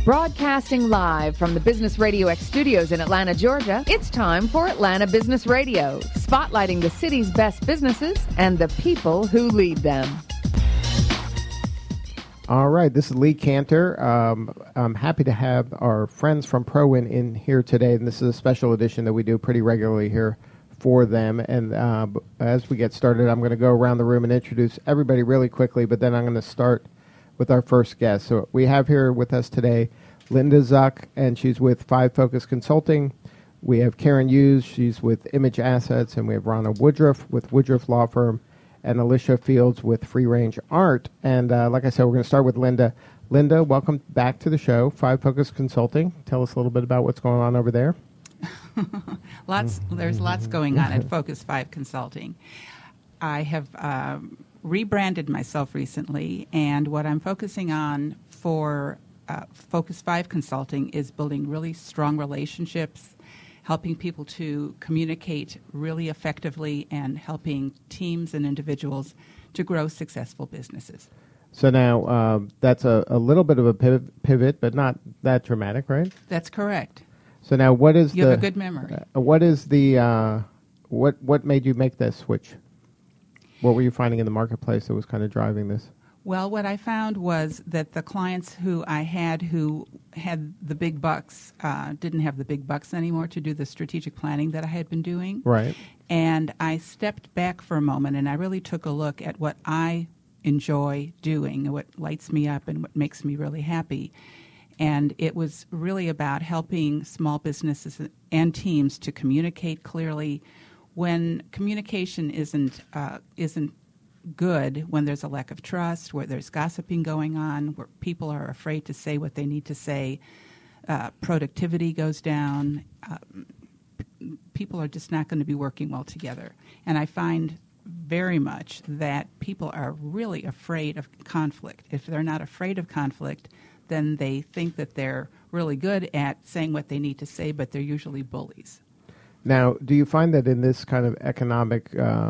Broadcasting live from the Business Radio X studios in Atlanta, Georgia, it's time for Atlanta Business Radio, spotlighting the city's best businesses and the people who lead them. All right, this is Lee Cantor. I'm happy to have our friends from ProWin in here today, and this is a special edition that we do pretty regularly here for them. And as we get started, I'm going to go around the room and introduce everybody really quickly, but then I'm going to start with our first guest. So we have here with us today Linda Zuck, and she's with 5 Focus Consulting. We have Karen Hughes, she's with Image Assets, and we have Ronna Woodruff with Woodruff Law Firm, and Alicia Fields with Free Range Art. And like I said, we're going to start with Linda. Linda, welcome back to the show, 5 Focus Consulting. Tell us a little bit about what's going on over there. There's lots going on at Focus 5 Consulting. I have rebranded myself recently, and what I'm focusing on for Focus 5 Consulting is building really strong relationships, helping people to communicate really effectively, and helping teams and individuals to grow successful businesses. So now that's a little bit of a pivot, but not that dramatic, right? That's correct. So now what is You have a good memory. What is the what made you make that switch? What were you finding in the marketplace that was kind of driving this? Well, what I found was that the clients who had the big bucks didn't have the big bucks anymore to do the strategic planning that I had been doing. Right. And I stepped back for a moment, and I really took a look at what I enjoy doing, what lights me up and what makes me really happy. And it was really about helping small businesses and teams to communicate clearly. When communication isn't good, when there's a lack of trust, where there's gossiping going on, where people are afraid to say what they need to say, productivity goes down, people are just not going to be working well together. And I find very much that people are really afraid of conflict. If they're not afraid of conflict, then they think that they're really good at saying what they need to say, but they're usually bullies. Now, do you find that in this kind of economic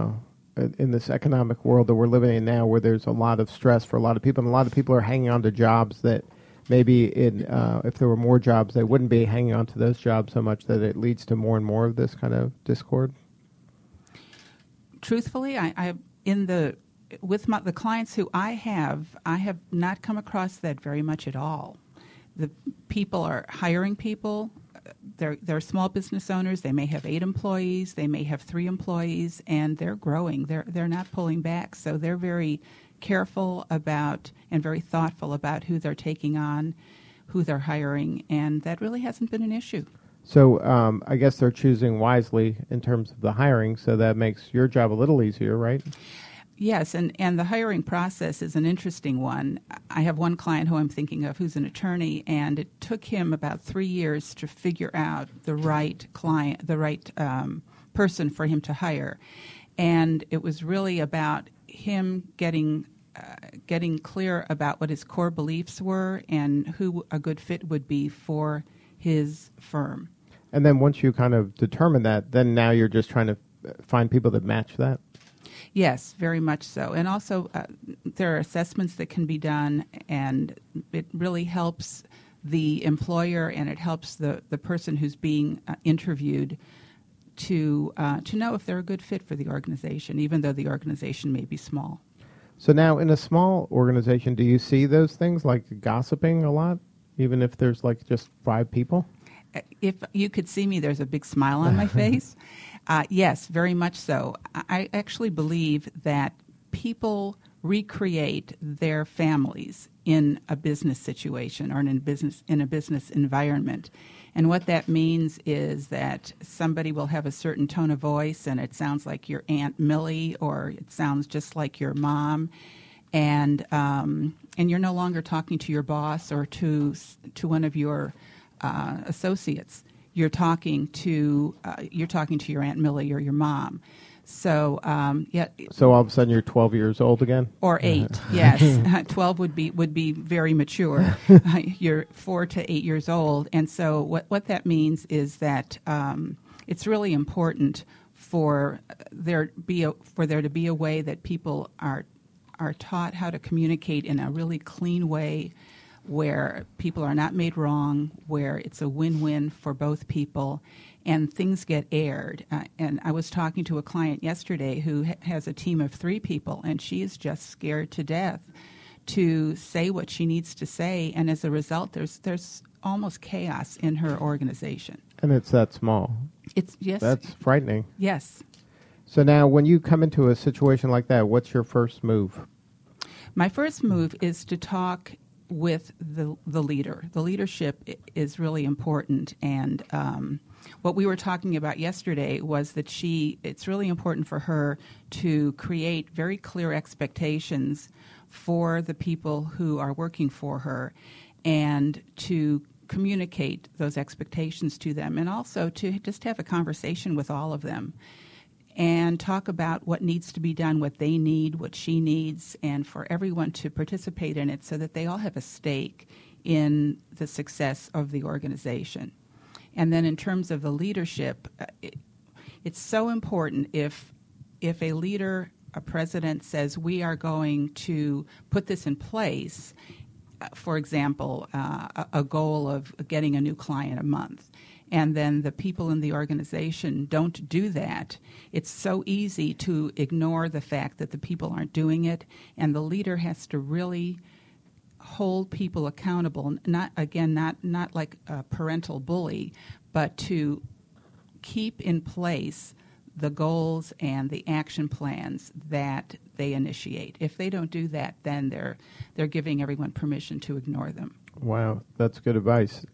world that we're living in now, where there's a lot of stress for a lot of people, and a lot of people are hanging on to jobs that maybe if there were more jobs, they wouldn't be hanging on to those jobs so much, that it leads to more and more of this kind of discord? Truthfully, with the clients who I have not come across that very much at all. The people are hiring people. They're small business owners. They may have 8 employees. They may have 3 employees, and they're growing. They're not pulling back. So they're very careful about and very thoughtful about who they're taking on, who they're hiring, and that really hasn't been an issue. So I guess they're choosing wisely in terms of the hiring, so that makes your job a little easier, right? Yes, and the hiring process is an interesting one. I have one client who I'm thinking of who's an attorney, and it took him about 3 years to figure out the right client, the right person for him to hire. And it was really about him getting clear about what his core beliefs were and who a good fit would be for his firm. And then once you kind of determine that, then now you're just trying to find people that match that? Yes, very much so. And also, there are assessments that can be done, and it really helps the employer, and it helps the person who's being interviewed to know if they're a good fit for the organization, even though the organization may be small. So now, in a small organization, do you see those things like gossiping a lot, even if there's like just 5 people? If you could see me, there's a big smile on my face. Yes, very much so. I actually believe that people recreate their families in a business situation or in a business environment. And what that means is that somebody will have a certain tone of voice, and it sounds like your Aunt Millie, or it sounds just like your mom, and you're no longer talking to your boss or to one of your associates. You're talking to your Aunt Millie or your mom. So So all of a sudden you're 12 years old again? Or 8, yes. 12 would be very mature. You're 4 to 8 years old, and so what that means is that it's really important for there to be a way that people are taught how to communicate in a really clean way, where people are not made wrong, where it's a win-win for both people, and things get aired. And I was talking to a client yesterday who has a team of 3 people, and she is just scared to death to say what she needs to say, and as a result, there's almost chaos in her organization. And it's that small. It's yes. That's frightening. Yes. So now when you come into a situation like that, what's your first move? My first move is to talk with the leader. The leadership is really important, and what we were talking about yesterday was that it's really important for her to create very clear expectations for the people who are working for her, and to communicate those expectations to them, and also to just have a conversation with all of them and talk about what needs to be done, what they need, what she needs, and for everyone to participate in it so that they all have a stake in the success of the organization. And then in terms of the leadership, it's so important if a leader, a president, says we are going to put this in place, for example, a goal of getting a new client a month, and then the people in the organization don't do that, it's so easy to ignore the fact that the people aren't doing it, and the leader has to really hold people accountable, not like a parental bully, but to keep in place the goals and the action plans that they initiate. If they don't do that, then they're giving everyone permission to ignore them. Wow, that's good advice.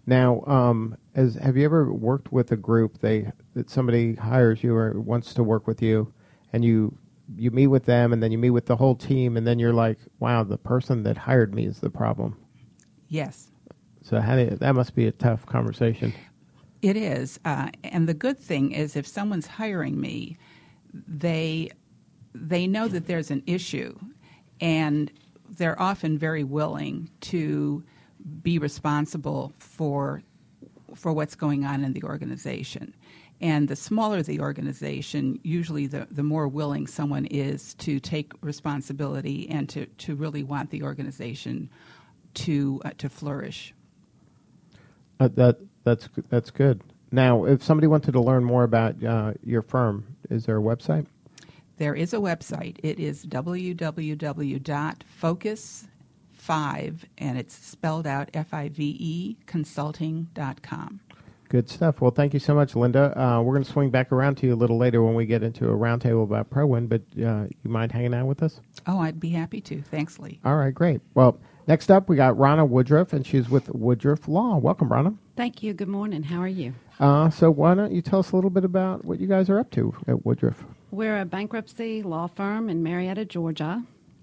Now, have you ever worked with a group that somebody hires you or wants to work with you, and you meet with them, and then you meet with the whole team, and then you're like, wow, the person that hired me is the problem? Yes. So that must be a tough conversation. It is. And the good thing is if someone's hiring me, they know that there's an issue, and they're often very willing to be responsible for what's going on in the organization. And the smaller the organization, usually the more willing someone is to take responsibility and to really want the organization to flourish. That's good. Now, if somebody wanted to learn more about your firm, is there a website? There is a website. It is www.focus5, and it's spelled out FIVE, consulting.com. Good stuff. Well, thank you so much, Linda. We're going to swing back around to you a little later when we get into a roundtable about ProWin, but you mind hanging out with us? Oh, I'd be happy to. Thanks, Lee. All right, great. Well, next up, we got Rana Woodruff, and she's with Woodruff Law. Welcome, Rana. Thank you. Good morning. How are you? So why don't you tell us a little bit about what you guys are up to at Woodruff? We're a bankruptcy law firm in Marietta, Georgia.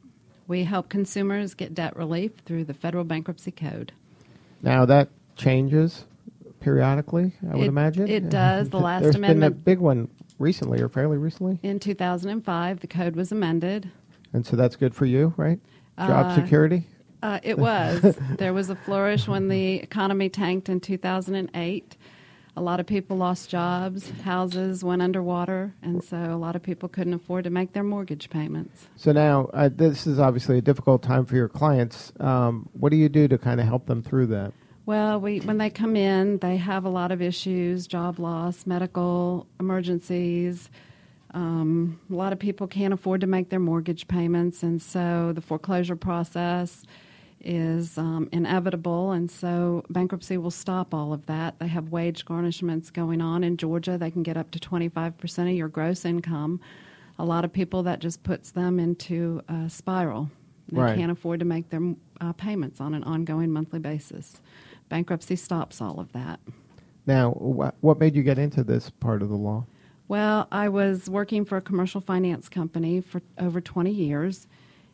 We help consumers get debt relief through the Federal Bankruptcy Code. Now, that changes periodically, I would imagine. It does. The last There's amendment. There's been a big one recently, or fairly recently? In 2005, the code was amended. And so that's good for you, right? Job security? It was. There was a flourish when the economy tanked in 2008. A lot of people lost jobs, houses went underwater, and so a lot of people couldn't afford to make their mortgage payments. So now, this is obviously a difficult time for your clients. What do you do to kind of help them through that? Well, when they come in, they have a lot of issues, job loss, medical emergencies. A lot of people can't afford to make their mortgage payments, and so the foreclosure process is inevitable, and so bankruptcy will stop all of that. They have wage garnishments going on. In Georgia, they can get up to 25% of your gross income. A lot of people, that just puts them into a spiral. They can't afford to make their payments on an ongoing monthly basis. Bankruptcy stops all of that. Now, what made you get into this part of the law? Well, I was working for a commercial finance company for over 20 years,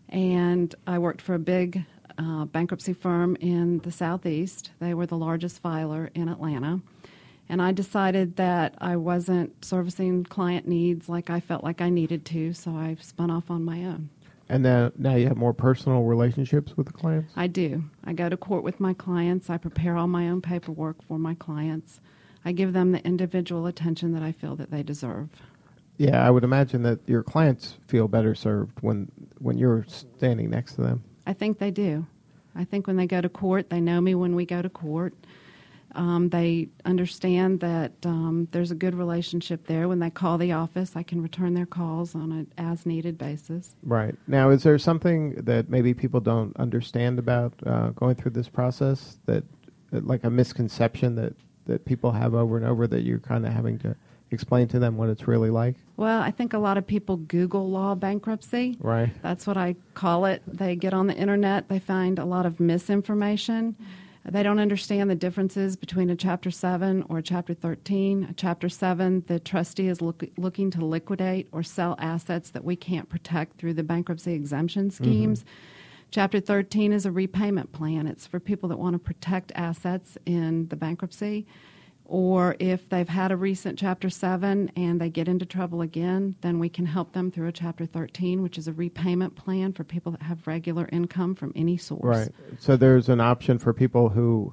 and I worked for a big bankruptcy firm in the Southeast. They were the largest filer in Atlanta. And I decided that I wasn't servicing client needs like I felt like I needed to, so I spun off on my own. And now you have more personal relationships with the clients? I do. I go to court with my clients. I prepare all my own paperwork for my clients. I give them the individual attention that I feel that they deserve. Yeah, I would imagine that your clients feel better served when you're standing next to them. I think they do. I think when they go to court, they know me when we go to court. They understand that there's a good relationship there. When they call the office, I can return their calls on an as-needed basis. Right. Now, is there something that maybe people don't understand about going through this process, that like a misconception that people have over and over, that you're kind of having to explain to them what it's really like? Well, I think a lot of people Google law bankruptcy. Right. That's what I call it. They get on the internet, they find a lot of misinformation. They don't understand the differences between a Chapter 7 or a Chapter 13. A Chapter 7, the trustee is looking to liquidate or sell assets that we can't protect through the bankruptcy exemption schemes. Chapter 13 is a repayment plan. It's for people that want to protect assets in the bankruptcy. Or if they've had a recent Chapter 7 and they get into trouble again, then we can help them through a Chapter 13, which is a repayment plan for people that have regular income from any source. Right. So there's an option for people who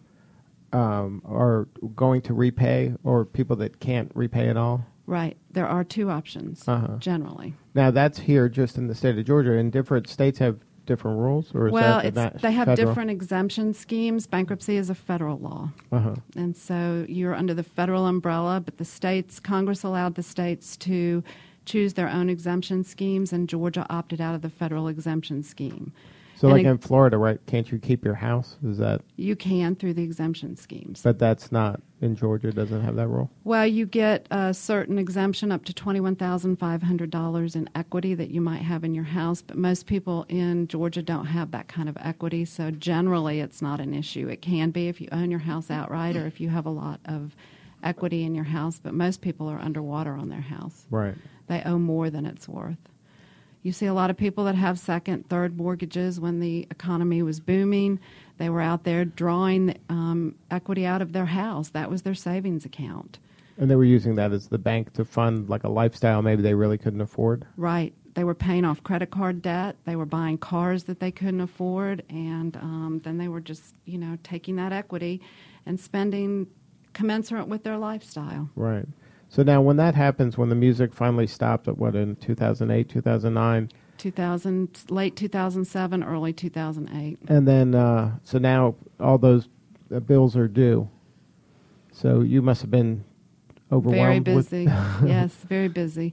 are going to repay, or people that can't repay at all? Right. There are two options, generally. Now, that's here just in the state of Georgia, and different states have different rules? Or is they have different exemption schemes. Bankruptcy is a federal law. And so you're under the federal umbrella, but the states, Congress allowed the states to choose their own exemption schemes, and Georgia opted out of the federal exemption scheme. So like in Florida, right, can't you keep your house? Is that? You can through the exemption schemes. But that's not in Georgia, doesn't have that rule? Well, you get a certain exemption up to $21,500 in equity that you might have in your house, but most people in Georgia don't have that kind of equity, so generally it's not an issue. It can be if you own your house outright or if you have a lot of equity in your house, but most people are underwater on their house. Right. They owe more than it's worth. You see a lot of people that have second, third mortgages. When the economy was booming, they were out there drawing equity out of their house. That was their savings account. And they were using that as the bank to fund like a lifestyle maybe they really couldn't afford? Right. They were paying off credit card debt. They were buying cars that they couldn't afford. And then they were just, taking that equity and spending commensurate with their lifestyle. Right. So now when that happens, when the music finally stopped at in 2008, 2009? Late 2007, early 2008. And then, so now all those bills are due. So you must have been overwhelmed. Very busy. Yes, very busy.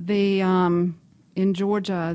In Georgia,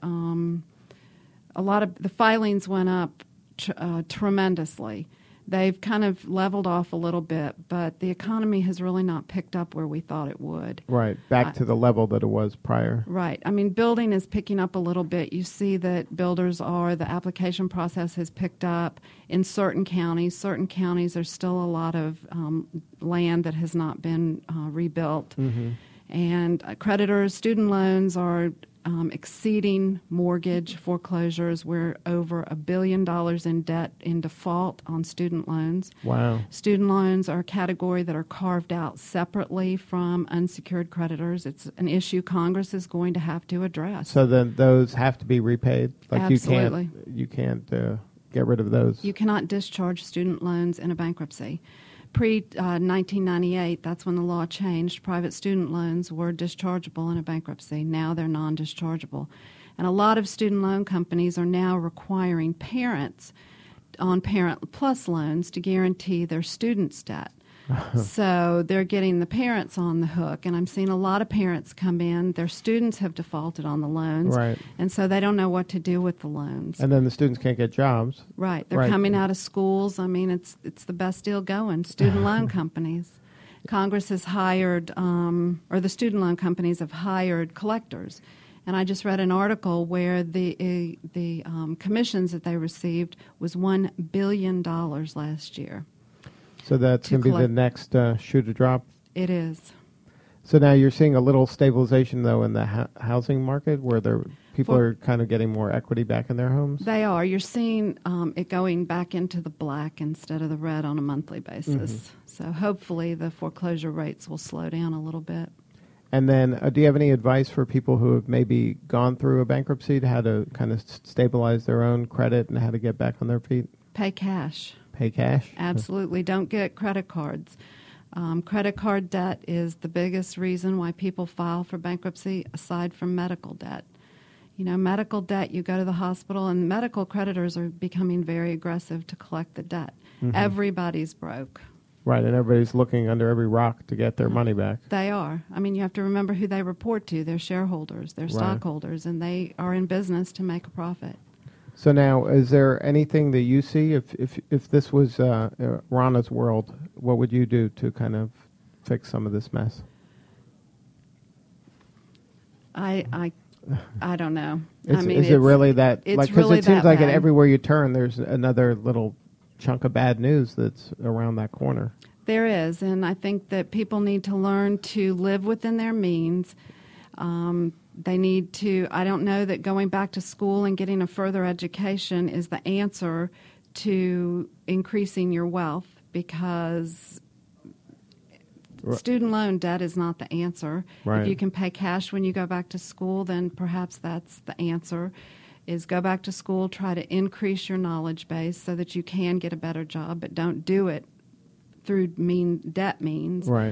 a lot of the filings went up tremendously. They've kind of leveled off a little bit, but the economy has really not picked up where we thought it would. Right, back to the level that it was prior. Right. I mean, building is picking up a little bit. You see that the application process has picked up in certain counties. Certain counties, there's still a lot of land that has not been rebuilt. And creditors, student loans are exceeding mortgage foreclosures. We're over $1 billion in debt in default on student loans. Wow. Student loans are a category that are carved out separately from unsecured creditors. It's an issue Congress is going to have to address. So then those have to be repaid? Like Absolutely. You can't get rid of those? You cannot discharge student loans in a bankruptcy. Pre-1998, that's when the law changed. Private student loans were dischargeable in a bankruptcy. Now they're non-dischargeable. And a lot of student loan companies are now requiring parents on Parent Plus loans to guarantee their students' debt. So they're getting the parents on the hook. And I'm seeing a lot of parents come in. Their students have defaulted on the loans. Right. And so they don't know what to do with the loans. And then the students can't get jobs. Right. They're coming out of schools. I mean, it's the best deal going. Student loan companies. Congress has hired, or the student loan companies have hired collectors. And I just read an article where the commissions that they received was $1 billion last year. So that's going to be the next shoe to drop? It is. So now you're seeing a little stabilization, though, in the housing market, where people are kind of getting more equity back in their homes? They are. You're seeing it going back into the black instead of the red on a monthly basis. So hopefully the foreclosure rates will slow down a little bit. And then do you have any advice for people who have maybe gone through a bankruptcy to how to kind of stabilize their own credit and how to get back on their feet? Pay cash. Pay cash? Absolutely. Don't get credit cards. Credit card debt is the biggest reason why people file for bankruptcy, aside from medical debt. Medical debt, you go to the hospital, and medical creditors are becoming very aggressive to collect the debt. Mm-hmm. Everybody's broke. Right, and everybody's looking under every rock to get their money back. They are. I mean, you have to remember who they report to. They're shareholders, they're stockholders, and they are in business to make a profit. So now, is there anything that you see, if this was Rana's world, what would you do to kind of fix some of this mess? I don't know. Is it really that? It's Because really it seems that like bad. everywhere you turn, there's another little chunk of bad news that's around that corner. There is, and I think that people need to learn to live within their means. They need to, I don't know that going back to school and getting a further education is the answer to increasing your wealth, because student loan debt is not the answer. Right. If you can pay cash when you go back to school, then perhaps that's the answer, is go back to school, try to increase your knowledge base so that you can get a better job, but don't do it through debt means. Right.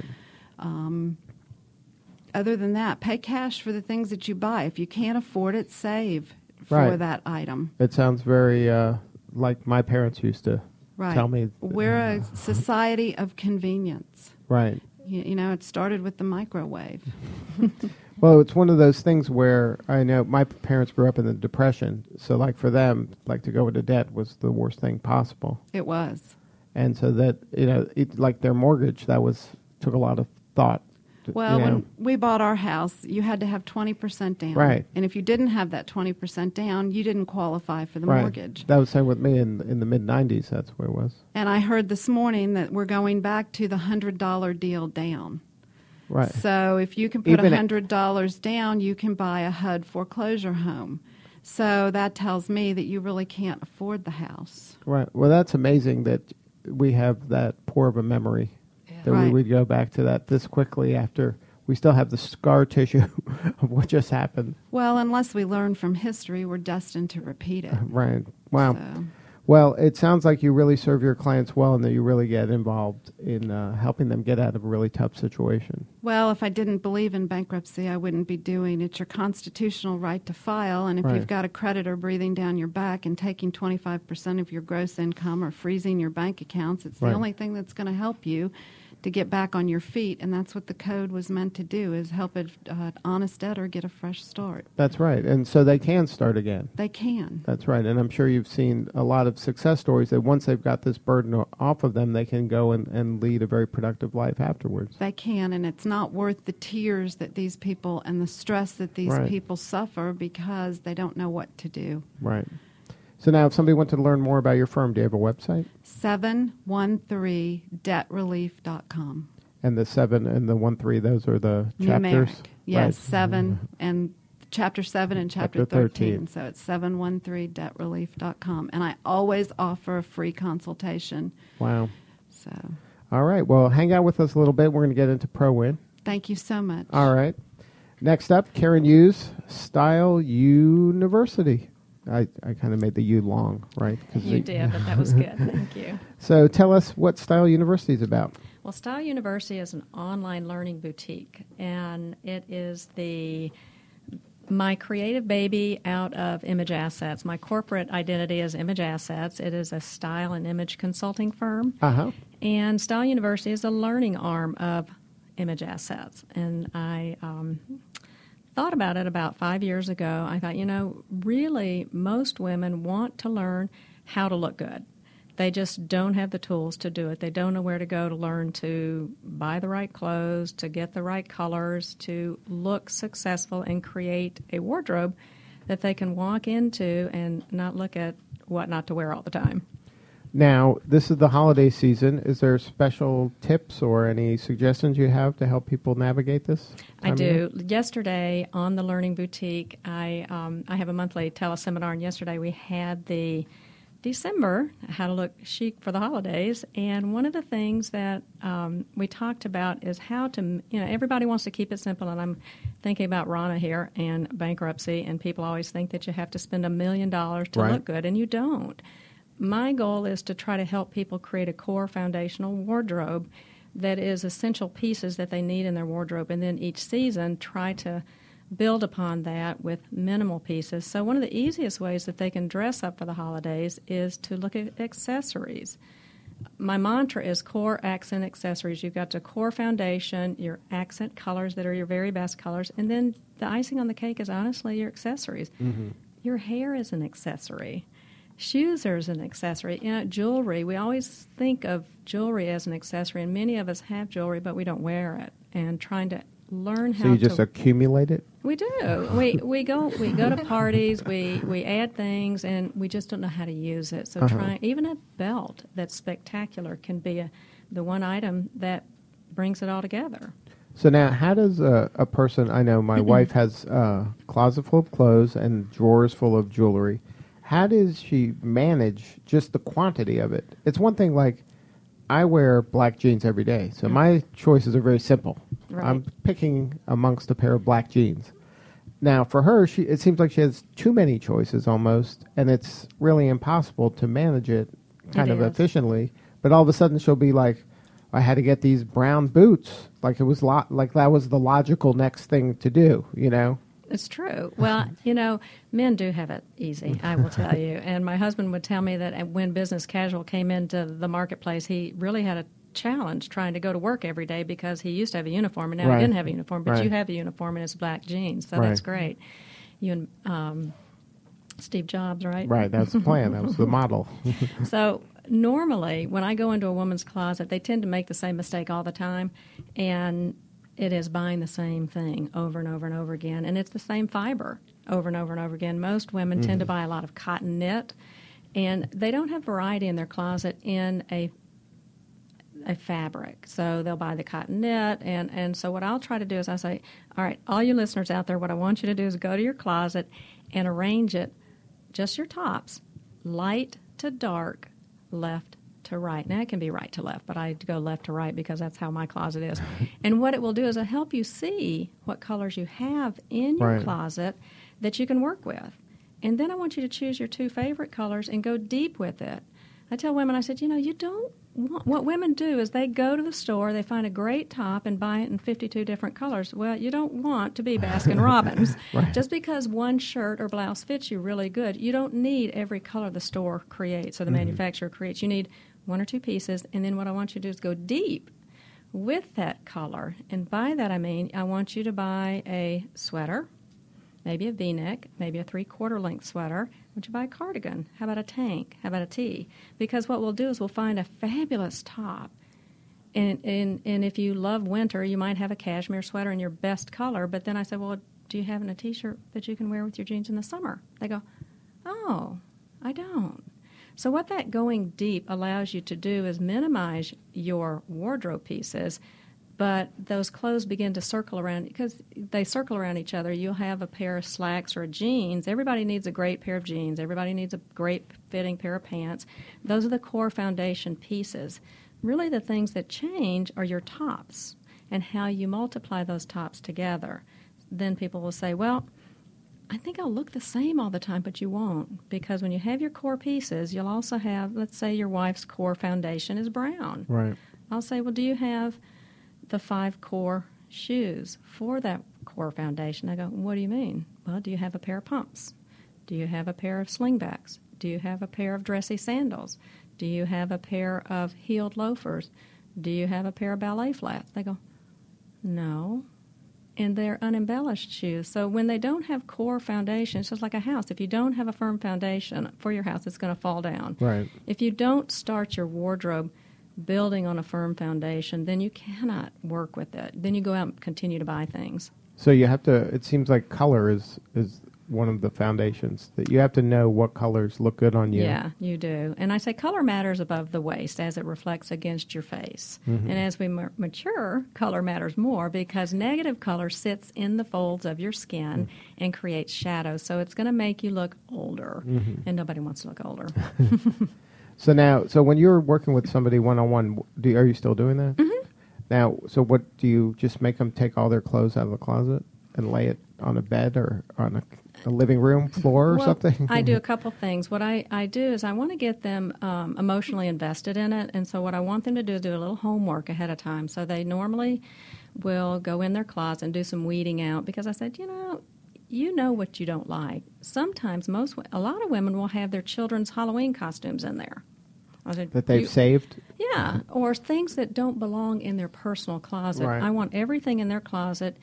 Other than that, pay cash for the things that you buy. If you can't afford it, save for that item. It sounds very like my parents used to tell me. We're a society of convenience. Right. It started with the microwave. Well, it's one of those things where I know my parents grew up in the Depression, so like for them, like to go into debt was the worst thing possible. It was. And so that, like their mortgage, took a lot of thought. Well, when we bought our house, you had to have 20% down. Right. And if you didn't have that 20% down, you didn't qualify for the mortgage. That was the same with me in the mid-'90s. That's where it was. And I heard this morning that we're going back to the $100 deal down. Right. So if you can put $100 down, you can buy a HUD foreclosure home. So that tells me that you really can't afford the house. Right. Well, that's amazing that we have that poor of a memory. That we would go back to that this quickly after we still have the scar tissue of what just happened. Well, unless we learn from history, we're destined to repeat it. Right. Wow. So. Well, it sounds like you really serve your clients well and that you really get involved in helping them get out of a really tough situation. Well, if I didn't believe in bankruptcy, I wouldn't be doing it. It's your constitutional right to file, and if you've got a creditor breathing down your back and taking 25% of your gross income or freezing your bank accounts, it's the only thing that's going to help you to get back on your feet, and that's what the code was meant to do, is help an honest debtor get a fresh start. That's right, and so they can start again. They can. That's right, and I'm sure you've seen a lot of success stories that once they've got this burden off of them, they can go and lead a very productive life afterwards. They can, and it's not worth the tears that these people and the stress that these people suffer because they don't know what to do. Right. So now if somebody wants to learn more about your firm, do you have a website? 713debtrelief.com. And the 7 and the 13, those are the Numeric. chapters? Yes, 7 and Chapter 7 and Chapter 13. So it's 713debtrelief.com. And I always offer a free consultation. Wow. So. All right. Well, hang out with us a little bit. We're going to get into ProWin. Thank you so much. All right. Next up, Karen Hughes, Style University. I kind of made the U long, right? You did, but that was good. Thank you. So tell us what Style University is about. Well, Style University is an online learning boutique, and it is my creative baby out of Image Assets. My corporate identity is Image Assets. It is a style and image consulting firm. Uh-huh. And Style University is a learning arm of Image Assets. And I thought about it about 5 years ago. I thought, really most women want to learn how to look good. They just don't have the tools to do it. They don't know where to go to learn to buy the right clothes, to get the right colors, to look successful and create a wardrobe that they can walk into and not look at what not to wear all the time. Now, this is the holiday season. Is there special tips or any suggestions you have to help people navigate this? I do. Yesterday on the Learning Boutique, I have a monthly teleseminar, and yesterday we had the December, how to look chic for the holidays. And one of the things that we talked about is how to, everybody wants to keep it simple. And I'm thinking about Rana here and bankruptcy, and people always think that you have to spend $1 million to look good, and you don't. My goal is to try to help people create a core foundational wardrobe that is essential pieces that they need in their wardrobe, and then each season try to build upon that with minimal pieces. So one of the easiest ways that they can dress up for the holidays is to look at accessories. My mantra is core, accent, accessories. You've got the core foundation, your accent colors that are your very best colors, and then the icing on the cake is honestly your accessories. Mm-hmm. Your hair is an accessory. Shoes are an accessory. Jewelry, we always think of jewelry as an accessory, and many of us have jewelry, but we don't wear it. And trying to learn how to... So you just accumulate it? We do. We go to parties, we add things, and we just don't know how to use it. So even a belt that's spectacular can be the one item that brings it all together. So now, how does a person... I know my wife has a closet full of clothes and drawers full of jewelry. How does she manage just the quantity of it? It's one thing like... I wear black jeans every day, so my choices are very simple. Right. I'm picking amongst a pair of black jeans. Now, for her, it seems like she has too many choices almost, and it's really impossible to manage it kind of efficiently. But all of a sudden, she'll be like, I had to get these brown boots. Like it was like that was the logical next thing to do, you know? It's true. Well, men do have it easy, I will tell you. And my husband would tell me that when business casual came into the marketplace, he really had a challenge trying to go to work every day because he used to have a uniform, and now he didn't have a uniform. But you have a uniform, and it's black jeans, so that's great. You and Steve Jobs, right? Right, that's the plan. That was the model. So normally, when I go into a woman's closet, they tend to make the same mistake all the time, and it is buying the same thing over and over and over again, and it's the same fiber over and over and over again. Most women tend to buy a lot of cotton knit, and they don't have variety in their closet in a fabric. So they'll buy the cotton knit, and so what I'll try to do is I say, all right, all you listeners out there, what I want you to do is go to your closet and arrange it, just your tops, light to dark, left to right. Now, it can be right to left, but I go left to right because that's how my closet is. And what it will do is it'll help you see what colors you have in your closet that you can work with. And then I want you to choose your two favorite colors and go deep with it. I tell women, I said, you don't want... What women do is they go to the store, they find a great top and buy it in 52 different colors. Well, you don't want to be Baskin Robbins. Just because one shirt or blouse fits you really good, you don't need every color the store creates or the manufacturer creates. You need one or two pieces, and then what I want you to do is go deep with that color. And by that I mean I want you to buy a sweater, maybe a V-neck, maybe a three-quarter length sweater. I want you to buy a cardigan. How about a tank? How about a tee? Because what we'll do is we'll find a fabulous top. And if you love winter, you might have a cashmere sweater in your best color. But then I said, well, do you have a T-shirt that you can wear with your jeans in the summer? They go, oh, I don't. So what that going deep allows you to do is minimize your wardrobe pieces, but those clothes begin to circle around, because they circle around each other. You'll have a pair of slacks or jeans. Everybody needs a great pair of jeans. Everybody needs a great fitting pair of pants. Those are the core foundation pieces. Really the things that change are your tops and how you multiply those tops together. Then people will say, well, I think I'll look the same all the time, but you won't, because when you have your core pieces, you'll also have, let's say your wife's core foundation is brown. Right. I'll say, well, do you have the 5 core shoes for that core foundation? I go, what do you mean? Well, do you have a pair of pumps? Do you have a pair of slingbacks? Do you have a pair of dressy sandals? Do you have a pair of heeled loafers? Do you have a pair of ballet flats? They go, no. And they're unembellished shoes. So when they don't have core foundation, it's just like a house. If you don't have a firm foundation for your house, it's going to fall down. Right. If you don't start your wardrobe building on a firm foundation, then you cannot work with it. Then you go out and continue to buy things. So you have to, it seems like color is one of the foundations, that you have to know what colors look good on you. Yeah, you do. And I say color matters above the waist as it reflects against your face. Mm-hmm. And as we mature, color matters more, because negative color sits in the folds of your skin and creates shadows. So it's going to make you look older. And nobody wants to look older. So when you're working with somebody one-on-one, are you still doing that? Mm-hmm. Now, so what, do you just make them take all their clothes out of the closet and lay it on a bed or on a a living room floor or Well, something? I do a couple things. What I do is I want to get them emotionally invested in it, and so what I want them to do is do a little homework ahead of time. So they normally will go in their closet and do some weeding out, because I said, you know what you don't like. Sometimes a lot of women will have their children's Halloween costumes in there. I said, that they've saved? Yeah, or things that don't belong in their personal closet. Right. I want everything in their closet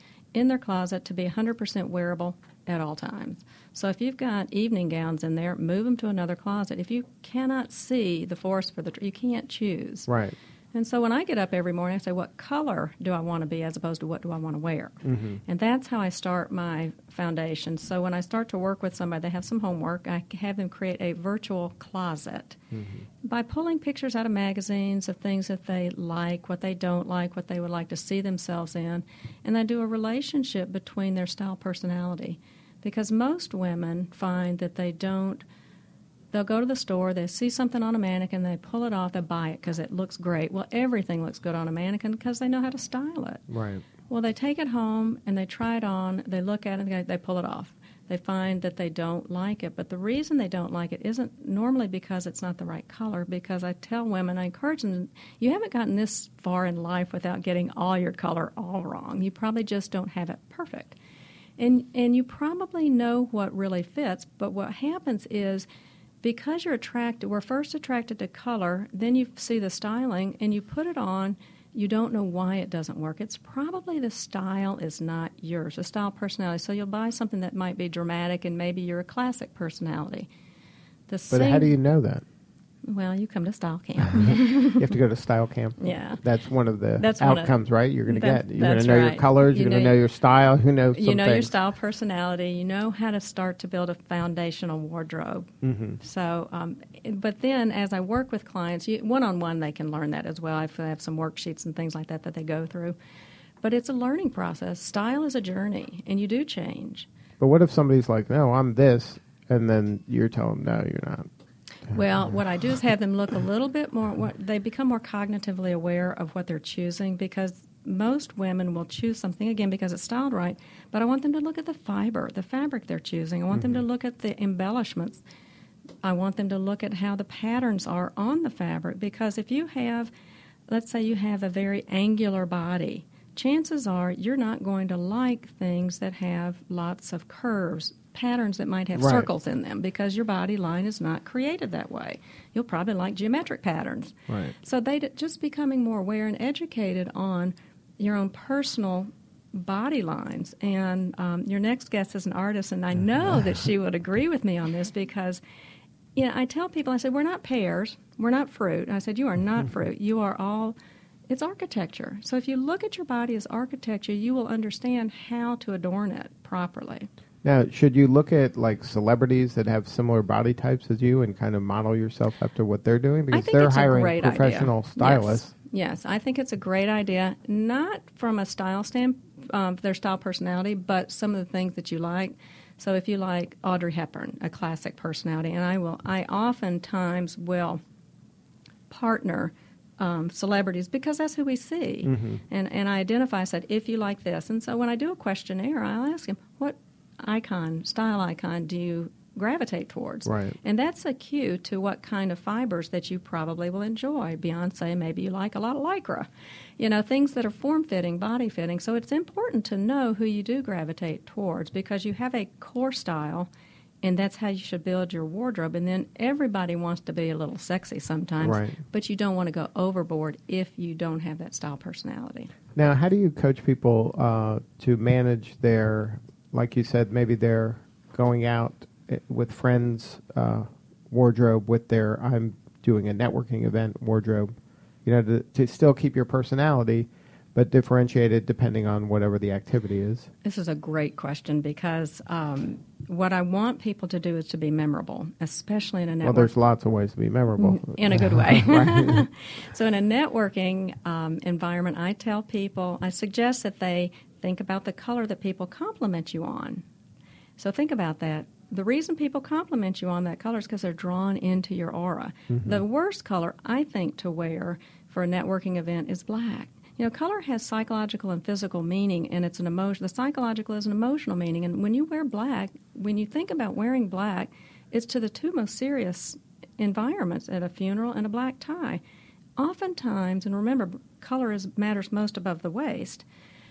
to be 100% wearable at all times. So if you've got evening gowns in there, move them to another closet. If you cannot see the forest for the tree, you can't choose. Right. And so when I get up every morning, I say, what color do I want to be as opposed to what do I want to wear? Mm-hmm. And that's how I start my foundation. So when I start to work with somebody, they have some homework, I have them create a virtual closet. Mm-hmm. By pulling pictures out of magazines of things that they like, what they don't like, what they would like to see themselves in, and I do a relationship between their style personality. Because most women find that they'll go to the store, they see something on a mannequin, they pull it off, they buy it because it looks great. Well, everything looks good on a mannequin because they know how to style it. Right. Well, they take it home and they try it on, they look at it, they pull it off. They find that they don't like it. But the reason they don't like it isn't normally because it's not the right color, because I tell women, I encourage them, you haven't gotten this far in life without getting all your color all wrong. You probably just don't have it perfect. And you probably know what really fits, but what happens is, because we're first attracted to color, then you see the styling, and you put it on, you don't know why it doesn't work. It's probably the style is not yours, the style personality. So you'll buy something that might be dramatic, and maybe you're a classic personality. But how do you know that? Well, you come to style camp. You have to go to style camp. Yeah. That's one of the outcomes, right? You're going to get. You're going that's to know your right. colors. You're going to know your style. Who knows some You know your things. style personality. You know how to start to build a foundational wardrobe. Mm-hmm. So, but then as I work with clients, one-on-one they can learn that as well. I have some worksheets and things like that they go through. But it's a learning process. Style is a journey, and you do change. But what if somebody's like, no, I'm this, and then you're telling them, no, you're not. Well, what I do is have them look a little bit more, they become more cognitively aware of what they're choosing, because most women will choose something, again, because it's styled right, but I want them to look at the fiber, the fabric they're choosing. I want them to look at the embellishments. I want them to look at how the patterns are on the fabric, because if you have, let's say you have a very angular body, chances are you're not going to like things that have lots of curves, patterns that might have circles in them, because your body line is not created that way. You'll probably like geometric patterns. Right. So just becoming more aware and educated on your own personal body lines. And your next guest is an artist, and I know that she would agree with me on this, because I tell people, I said, we're not pears, we're not fruit. I said, you are not fruit. You are all... It's architecture. So if you look at your body as architecture, you will understand how to adorn it properly. Now, should you look at like celebrities that have similar body types as you and kind of model yourself after what they're doing? Because they're hiring professional stylists. Yes, I think it's a great idea, not from a style standpoint, their style personality, but some of the things that you like. So if you like Audrey Hepburn, a classic personality, and I oftentimes will partner celebrities, because that's who we see. Mm-hmm. And I identify, I said, if you like this. And so when I do a questionnaire, I'll ask him, what style icon do you gravitate towards? Right. And that's a cue to what kind of fibers that you probably will enjoy. Beyonce, maybe you like a lot of Lycra. Things that are form-fitting, body-fitting. So it's important to know who you do gravitate towards, because you have a core style, and that's how you should build your wardrobe. And then everybody wants to be a little sexy sometimes, right, but you don't want to go overboard if you don't have that style personality. Now, how do you coach people to manage their, like you said, maybe they're going out with friends' wardrobe with their, I'm doing a networking event wardrobe, to still keep your personality, but differentiated depending on whatever the activity is? This is a great question, because what I want people to do is to be memorable, especially in a network. Well, there's lots of ways to be memorable. In a good way. So in a networking environment, I suggest that they think about the color that people compliment you on. So think about that. The reason people compliment you on that color is because they're drawn into your aura. Mm-hmm. The worst color, I think, to wear for a networking event is black. color has psychological and physical meaning, and it's an emotion. The psychological is an emotional meaning, and when you wear black, when you think about wearing black, it's to the two most serious environments at a funeral and a black tie. Oftentimes, and remember, color matters most above the waist.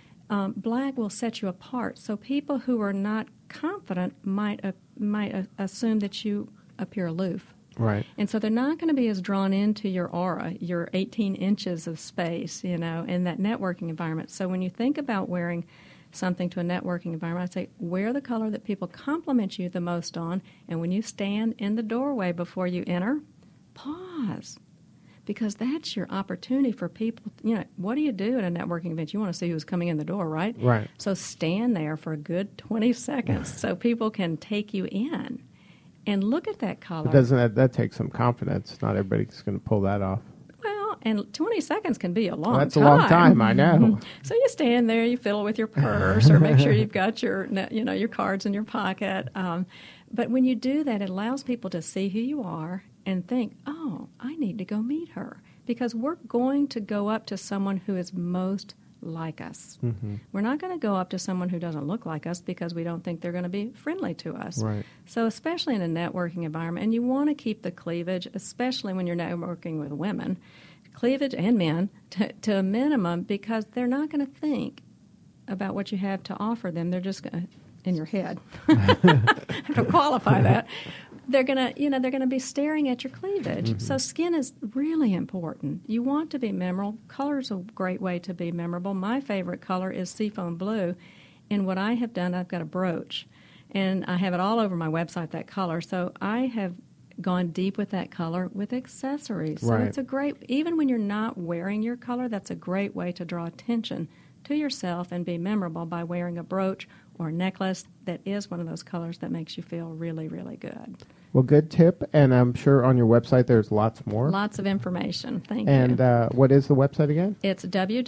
Black will set you apart. So people who are not confident might assume that you appear aloof. Right. And so they're not going to be as drawn into your aura, your 18 inches of space, in that networking environment. So when you think about wearing something to a networking environment, I'd say wear the color that people compliment you the most on. And when you stand in the doorway before you enter, pause. Because that's your opportunity for people. What do you do at a networking event? You want to see who's coming in the door, right? Right. So stand there for a good 20 seconds so people can take you in. And look at that color. But doesn't that take some confidence? Not everybody's going to pull that off. Well, and 20 seconds can be a long time. That's a long time, I know. So you stand there, you fiddle with your purse, or make sure you've got your cards in your pocket. But when you do that, it allows people to see who you are and think, oh, I need to go meet her. Because we're going to go up to someone who is most like us. Mm-hmm. We're not going to go up to someone who doesn't look like us because we don't think they're going to be friendly to us. Right. So especially in a networking environment, and you want to keep the cleavage, especially when you're networking with women, cleavage and men, to a minimum, because they're not going to think about what you have to offer them. They're just going to, in your head, I have to qualify that. They're gonna be staring at your cleavage. Mm-hmm. So skin is really important. You want to be memorable. Color is a great way to be memorable. My favorite color is seafoam blue, and what I have done, I've got a brooch, and I have it all over my website, that color. So I have gone deep with that color with accessories. So right. It's a great, even when you're not wearing your color, that's a great way to draw attention to yourself and be memorable by wearing a brooch or a necklace that is one of those colors that makes you feel really, really good. Well, good tip, and I'm sure on your website there's lots more. Lots of information. Thank you. And what is the website again? It's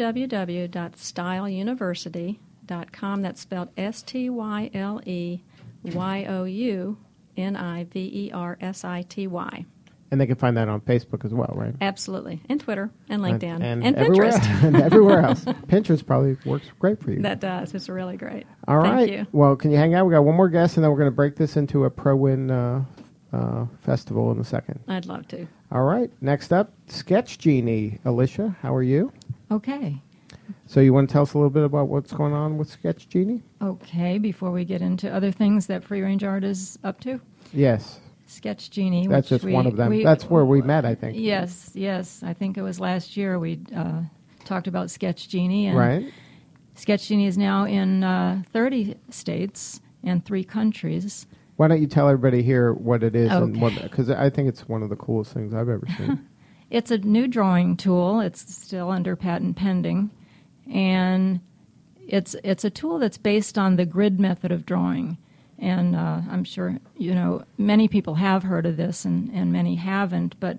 www.styleuniversity.com. That's spelled STYLEYOUNIVERSITY. And they can find that on Facebook as well, right? Absolutely. And Twitter and LinkedIn and Pinterest. and everywhere else. Pinterest probably works great for you. That does. It's really great. All right. Thank you. Well, can you hang out? We got one more guest, and then we're going to break this into a ProWin festival in a second. I'd love to. All right. Next up, Sketch Genie. Alicia, how are you? Okay. So you want to tell us a little bit about what's going on with Sketch Genie? Okay, before we get into other things that Free Range Art is up to. Yes. Sketch Genie. That's just one of them. That's where we met, I think. Yes. I think it was last year we talked about Sketch Genie. And right. Sketch Genie is now in 30 states and 3 countries. Why don't you tell everybody here what it is? Okay. Because I think it's one of the coolest things I've ever seen. It's a new drawing tool. It's still under patent pending. And it's a tool that's based on the grid method of drawing. And I'm sure, many people have heard of this and many haven't. But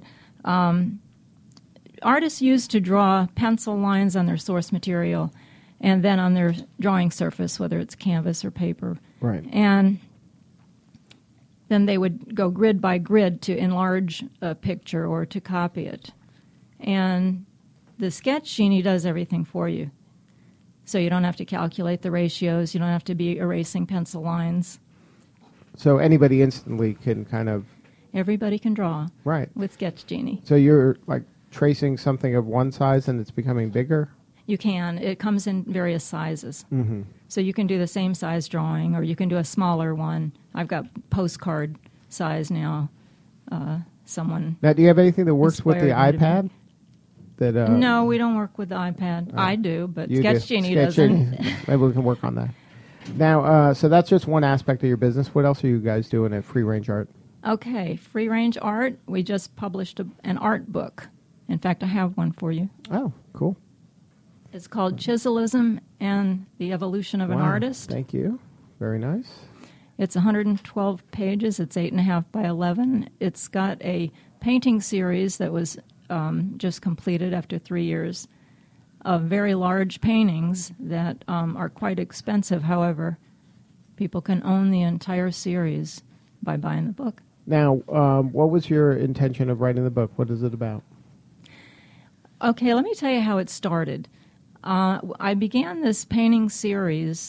artists used to draw pencil lines on their source material and then on their drawing surface, whether it's canvas or paper. Right. And then they would go grid by grid to enlarge a picture or to copy it. And the Sketch Genie does everything for you. So you don't have to calculate the ratios. You don't have to be erasing pencil lines. So anybody instantly can kind of... Everybody can draw right. with Sketch Genie. So you're like tracing something of one size and it's becoming bigger? You can. It comes in various sizes. Mm-hmm. So you can do the same size drawing or you can do a smaller one. I've got postcard size now. Now, do you have anything that works with the iPad? No, we don't work with the iPad. I do, but Sketch Genie Sketch doesn't. Genie. Maybe we can work on that. Now, so that's just one aspect of your business. What else are you guys doing at Free Range Art? Okay, Free Range Art. We just published an art book. In fact, I have one for you. Oh, cool. It's called Chiselism and the Evolution of an Artist. Thank you. Very nice. It's 112 pages. It's 8.5 by 11. It's got a painting series that was just completed after 3 years of very large paintings that are quite expensive. However, people can own the entire series by buying the book. Now, what was your intention of writing the book? What is it about? Okay, let me tell you how it started. I began this painting series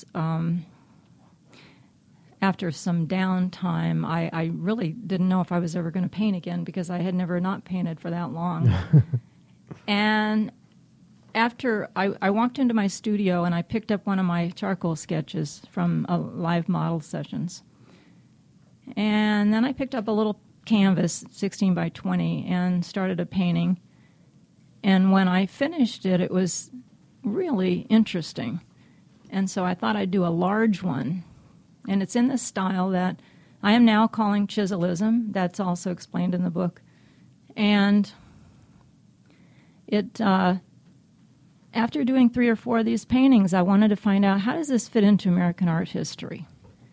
after some downtime. I really didn't know if I was ever going to paint again because I had never not painted for that long. And after I walked into my studio and I picked up one of my charcoal sketches from live model sessions. And then I picked up a little canvas, 16 by 20, and started a painting. And when I finished it, it was really interesting. And so I thought I'd do a large one. And it's in the style that I am now calling chiselism. That's also explained in the book. And it, after doing 3 or 4 of these paintings, I wanted to find out, how does this fit into American art history?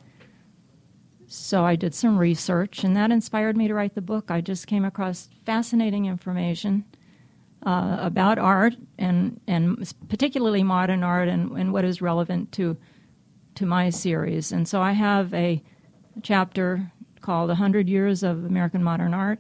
So I did some research, and that inspired me to write the book. I just came across fascinating information about art, and particularly modern art, and what is relevant to my series. And so I have a chapter called 100 Years of American Modern Art.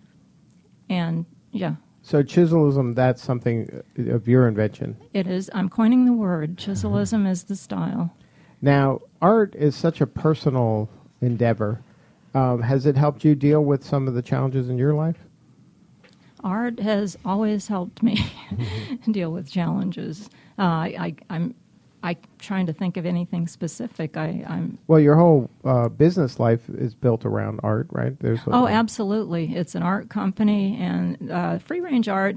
And, yeah. So chiselism, that's something of your invention. It is. I'm coining the word. Chiselism is the style. Now, art is such a personal endeavor. Has it helped you deal with some of the challenges in your life? Art has always helped me deal with challenges. I'm trying to think of anything specific. Well, your whole business life is built around art, right? Absolutely. It's an art company, and Free Range Art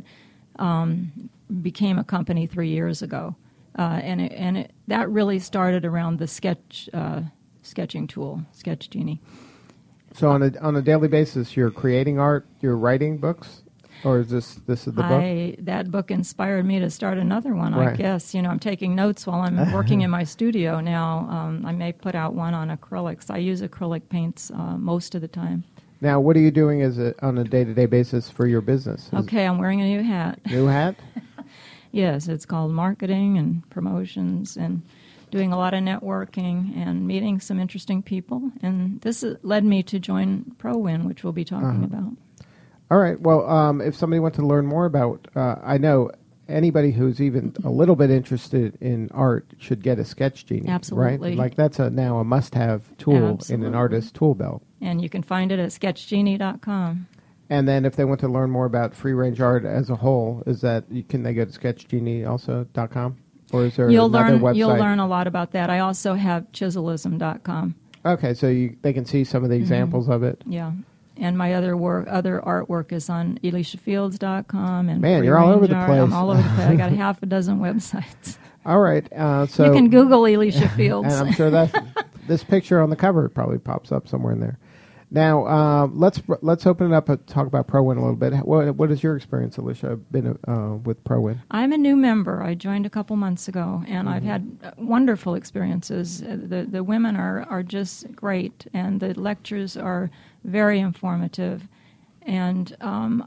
became a company 3 years ago, and that really started around the sketching tool, Sketch Genie. So on a daily basis, you're creating art, you're writing books, or is this is the book? That book inspired me to start another one. Right. I guess I'm taking notes while I'm working in my studio now. I may put out one on acrylics. I use acrylic paints most of the time. Now, what are you doing on a day-to-day basis for your business? Okay, I'm wearing a new hat. New hat? Yes, it's called marketing and promotions and doing a lot of networking and meeting some interesting people. And this led me to join ProWin, which we'll be talking about. All right. Well, if somebody wants to learn more about, I know anybody who's even a little bit interested in art should get a Sketch Genie. Absolutely. Right? Like that's now a must-have tool in an artist's tool belt. And you can find it at sketchgenie.com. And then if they want to learn more about Free Range Art as a whole, can they go to sketchgenie.com? Or is there another website? You'll learn a lot about that. I also have chiselism.com. Okay, so they can see some of the examples of it. Yeah. And my other artwork is on ElishaFields.com. And man, you're all over the place. I'm all over the place. I got half a dozen websites. All right. So you can Google Elisha Fields. And I'm sure that this picture on the cover probably pops up somewhere in there. Now, let's open it up and talk about ProWin a little bit. What is your experience, Elisha, been with ProWin? I'm a new member. I joined a couple months ago, and I've had wonderful experiences. The women are just great, and the lectures are very informative. And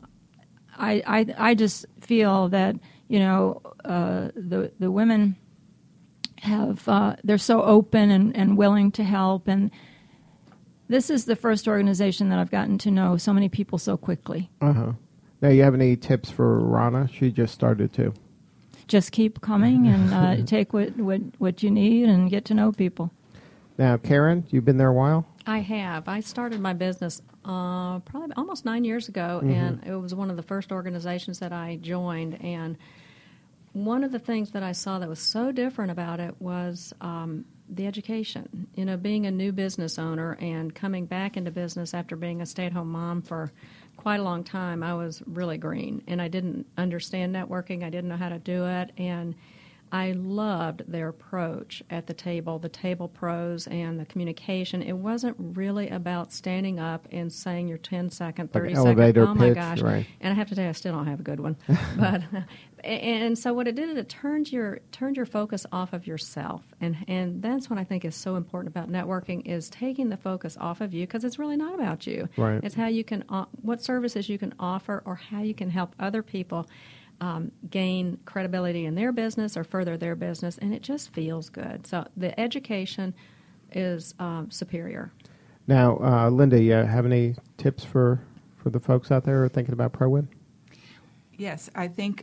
I just feel that the women have they're so open and willing to help. And this is the first organization that I've gotten to know so many people so quickly. Now, you have any tips for Rana? She just started too. Just keep coming and take what you need and get to know people. Now, Karen, you've been there a while? I have. I started my business probably almost 9 years ago, and it was one of the first organizations that I joined. And one of the things that I saw that was so different about it was the education. Being a new business owner and coming back into business after being a stay-at-home mom for quite a long time, I was really green, and I didn't understand networking. I didn't know how to do it, and I loved their approach at the table pros and the communication. It wasn't really about standing up and saying your 10-second, 30-second, oh my gosh. Right. And I have to tell you, I still don't have a good one. But and so what it did, it turned your focus off of yourself. And that's what I think is so important about networking, is taking the focus off of you, because it's really not about you. Right. It's how you can, what services you can offer, or how you can help other people gain credibility in their business or further their business, and it just feels good. So the education is superior. Now, Linda, you have any tips for the folks out there who are thinking about ProWin? Yes, I think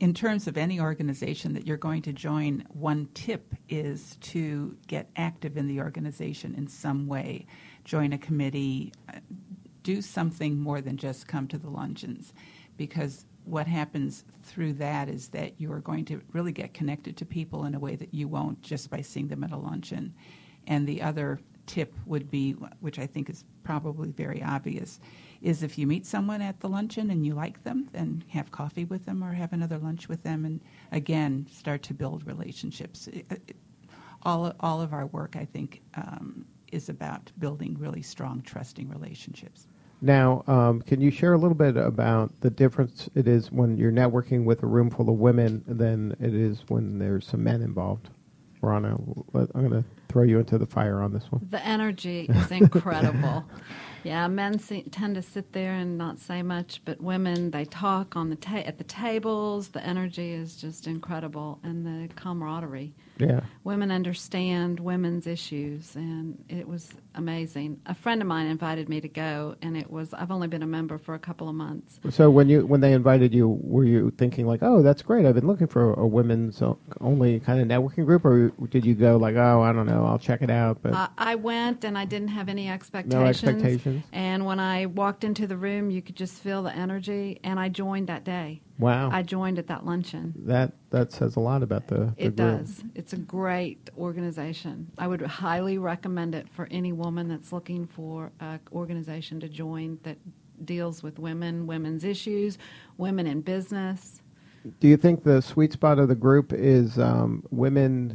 in terms of any organization that you're going to join, one tip is to get active in the organization in some way. Join a committee, do something more than just come to the luncheons, because what happens through that is that you are going to really get connected to people in a way that you won't just by seeing them at a luncheon. And the other tip would be, which I think is probably very obvious, is if you meet someone at the luncheon and you like them, then have coffee with them or have another lunch with them, and again, start to build relationships. All of our work, I think, is about building really strong, trusting relationships. Now, can you share a little bit about the difference it is when you're networking with a room full of women than it is when there's some men involved? Rana, I'm going to throw you into the fire on this one. The energy is incredible. Yeah, men tend to sit there and not say much, but women, they talk on at the tables. The energy is just incredible, and the camaraderie. Yeah. Women understand women's issues, and it was amazing. A friend of mine invited me to go, and I've only been a member for a couple of months. So when they invited you, were you thinking like, oh, that's great, I've been looking for a women's only kind of networking group, or did you go like, oh, I don't know, I'll check it out? But I went, and I didn't have any expectations. No expectations? And when I walked into the room, you could just feel the energy, and I joined that day. Wow. I joined at that luncheon. That says a lot about the It group. does. It's a great organization. I would highly recommend it for any woman that's looking for an organization to join that deals with women, women's issues, women in business. Do you think the sweet spot of the group is women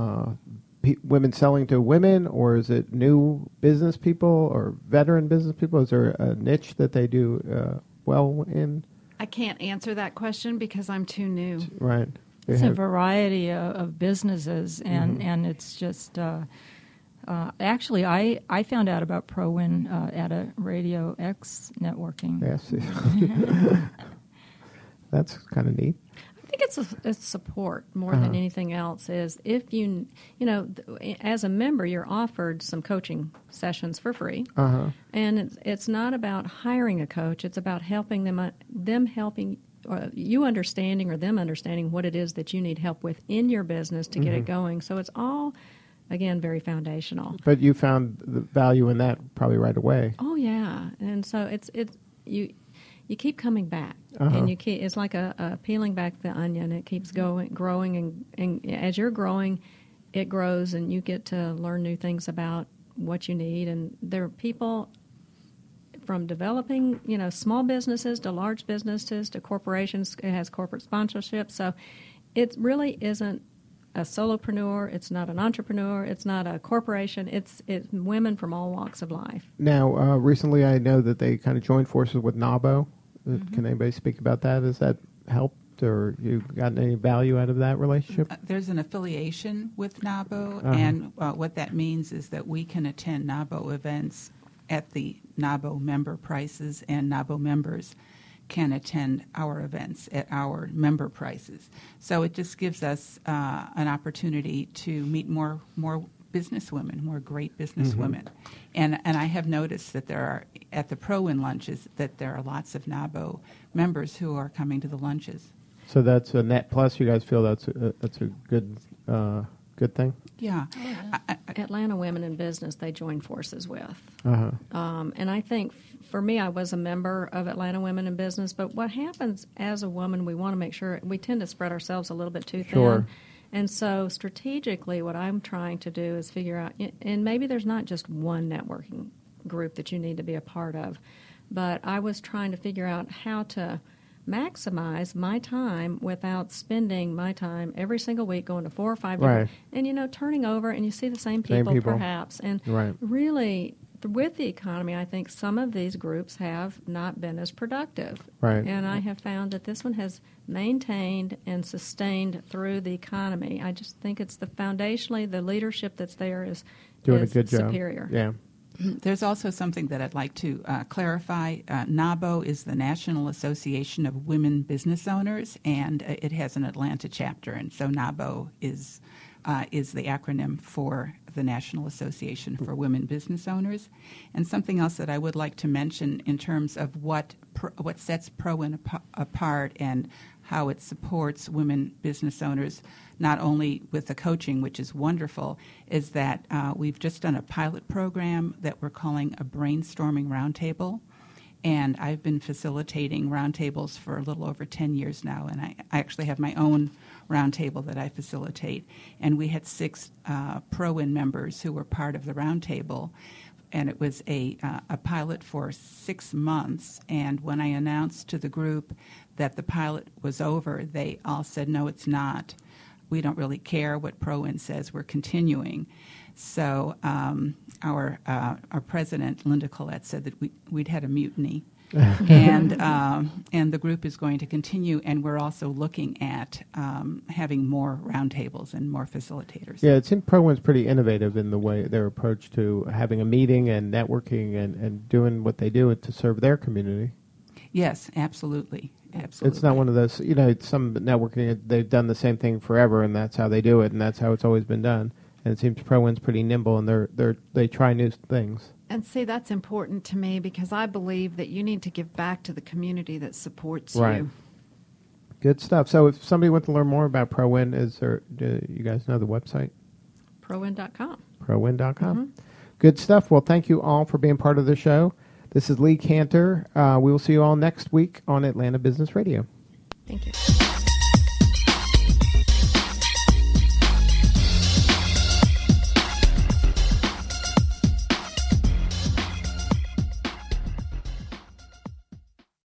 women selling to women, or is it new business people or veteran business people? Is there a niche that they do well in? I can't answer that question because I'm too new. Right. It's a variety of businesses, and it's just actually I found out about ProWin at a Radio X networking. Yes. That's kind of neat. I think it's support more than anything else. Is if you as a member, you're offered some coaching sessions for free, and it's not about hiring a coach. It's about helping them helping, or you understanding or them understanding what it is that you need help with in your business to get it going. So it's all, again, very foundational. But you found the value in that probably right away. Oh yeah, and so it's you keep coming back, and it's like a peeling back the onion. It keeps growing, and as you're growing, it grows, and you get to learn new things about what you need. And there are people from developing, small businesses to large businesses to corporations. It has corporate sponsorship, so it really isn't a solopreneur. It's not an entrepreneur. It's not a corporation. It's women from all walks of life. Now, recently I know that they kind of joined forces with NAWBO. Can anybody speak about that? Has that helped, or you gotten any value out of that relationship? There's an affiliation with NAWBO, and what that means is that we can attend NAWBO events at the NAWBO member prices, and NAWBO members can attend our events at our member prices. So it just gives us an opportunity to meet more business women, more great business women. And I have noticed that there are, at the ProWin lunches, that there are lots of NAWBO members who are coming to the lunches. So that's a net plus. You guys feel that's a good thing? Yeah. Atlanta Women in Business, they join forces with. And I think, for me, I was a member of Atlanta Women in Business, but what happens as a woman, we want to make sure, we tend to spread ourselves a little bit too thin. Sure. And so strategically, what I'm trying to do is figure out, and maybe there's not just one networking group that you need to be a part of, but I was trying to figure out how to maximize my time without spending my time every single week going to 4 or 5 different, and turning over, and you see the same people. Perhaps, and really, with the economy, I think some of these groups have not been as productive. Right. And I have found that this one has maintained and sustained through the economy. I just think it's foundationally the leadership that's there is doing a good superior. job. Yeah. There's also something that I'd like to clarify. NAWBO is the National Association of Women Business Owners, and it has an Atlanta chapter, and so NAWBO is is the acronym for the National Association for Women Business Owners. And something else that I would like to mention in terms of what sets ProWin apart and how it supports women business owners, not only with the coaching, which is wonderful, is that we've just done a pilot program that we're calling a brainstorming roundtable. And I've been facilitating roundtables for a little over 10 years now, and I actually have my own roundtable that I facilitate. And we had 6 ProWin members who were part of the roundtable, and it was a pilot for 6 months. And when I announced to the group that the pilot was over, they all said, "No, it's not. We don't really care what ProWin says. We're continuing." So our president, Linda Collette, said that we'd had a mutiny, and the group is going to continue. And we're also looking at having more roundtables and more facilitators. Yeah, it seems ProWin's pretty innovative in the way their approach to having a meeting and networking and doing what they do to serve their community. Yes, absolutely. Absolutely. It's not one of those, some networking, they've done the same thing forever, and that's how they do it, and that's how it's always been done. And it seems ProWin's pretty nimble, and they try new things. And see, that's important to me because I believe that you need to give back to the community that supports right. you. Good stuff. So if somebody wants to learn more about ProWin, do you guys know the website? ProWin.com. ProWin.com. Mm-hmm. Good stuff. Well, thank you all for being part of the show. This is Lee Cantor. We will see you all next week on Atlanta Business Radio. Thank you.